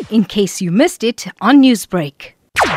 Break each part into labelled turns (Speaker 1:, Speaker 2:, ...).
Speaker 1: in case you missed it on Newsbreak.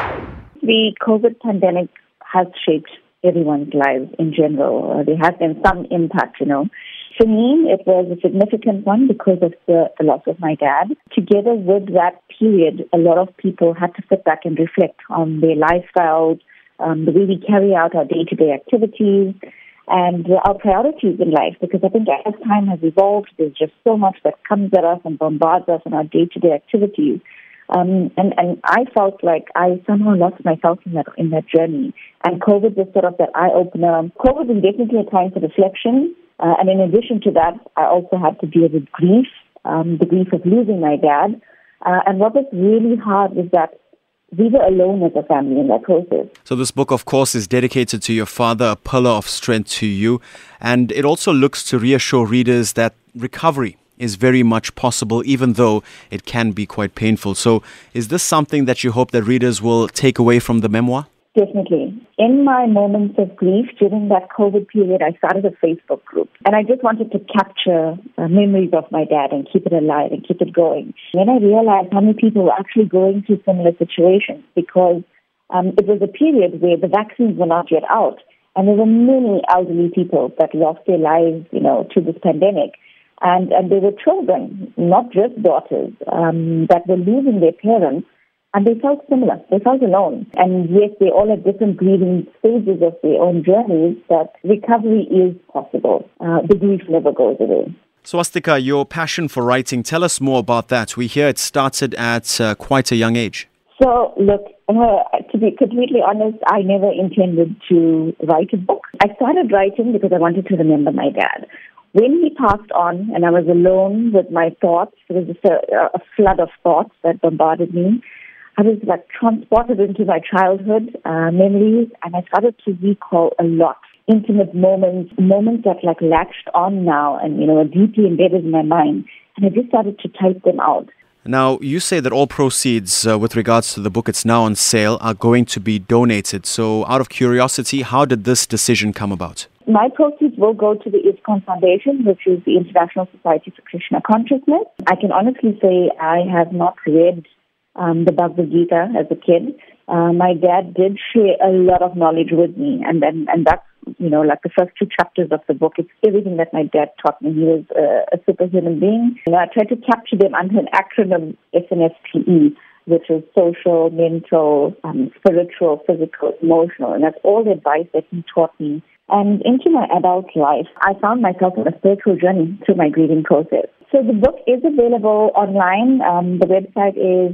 Speaker 2: The COVID pandemic has shaped everyone's lives in general. There has been some impact, For me, it was a significant one because of the loss of my dad. Together with that period, a lot of people had to sit back and reflect on their lifestyles, the way we carry out our day-to-day activities, and our priorities in life. Because I think as time has evolved, there's just so much that comes at us and bombards us in our day-to-day activities. And I felt like I somehow lost myself in that journey. And COVID was sort of that eye-opener. COVID was definitely a time for reflection. And in addition to that, I also had to deal with grief, the grief of losing my dad. And what was really hard was that we were alone as a family in that process.
Speaker 3: So this book, of course, is dedicated to your father, a pillar of strength to you. And it also looks to reassure readers that recovery is very much possible, even though it can be quite painful. So is this something that you hope that readers will take away from the memoir?
Speaker 2: Definitely. In my moments of grief during that COVID period, I started a Facebook group. And I just wanted to capture memories of my dad and keep it alive and keep it going. Then I realized how many people were actually going through similar situations because it was a period where the vaccines were not yet out. And there were many elderly people that lost their lives, to this pandemic. And they were children, not just daughters, that were losing their parents. And they felt similar. They felt alone. And yes, they all at different grieving stages of their own journeys, but recovery is possible. The grief never goes away.
Speaker 3: Swastika, your passion for writing, tell us more about that. We hear it started at quite a young age.
Speaker 2: So, look, to be completely honest, I never intended to write a book. I started writing because I wanted to remember my dad. When he passed on and I was alone with my thoughts, there was just a flood of thoughts that bombarded me. I was transported into my childhood memories, and I started to recall a lot intimate moments that latched on now and are deeply embedded in my mind. And I just started to type them out.
Speaker 3: Now, you say that all proceeds with regards to the book, it's now on sale, are going to be donated. So out of curiosity, how did this decision come about?
Speaker 2: My proceeds will go to the ISKCON Foundation, which is the International Society for Krishna Consciousness. I can honestly say I have not read the Bhagavad Gita as a kid. My dad did share a lot of knowledge with me, and that's the first 2 chapters of the book. It's everything that my dad taught me. He was a superhuman being. I tried to capture them under an acronym SNSPE, which is social, mental, spiritual, physical, emotional, and that's all the advice that he taught me. And into my adult life, I found myself on a spiritual journey through my grieving process. So the book is available online. The website is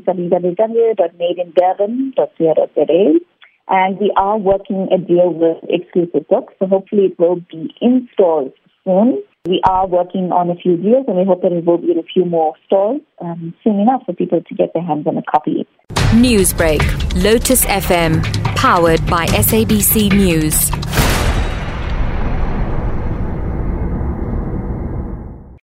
Speaker 2: www.madeindurban.co.za. And we are working a deal with Exclusive Books, so hopefully it will be in stores soon. We are working on a few deals, and we hope that it will be in a few more stores soon enough for people to get their hands on a copy.
Speaker 4: Newsbreak, Lotus FM, powered by SABC News.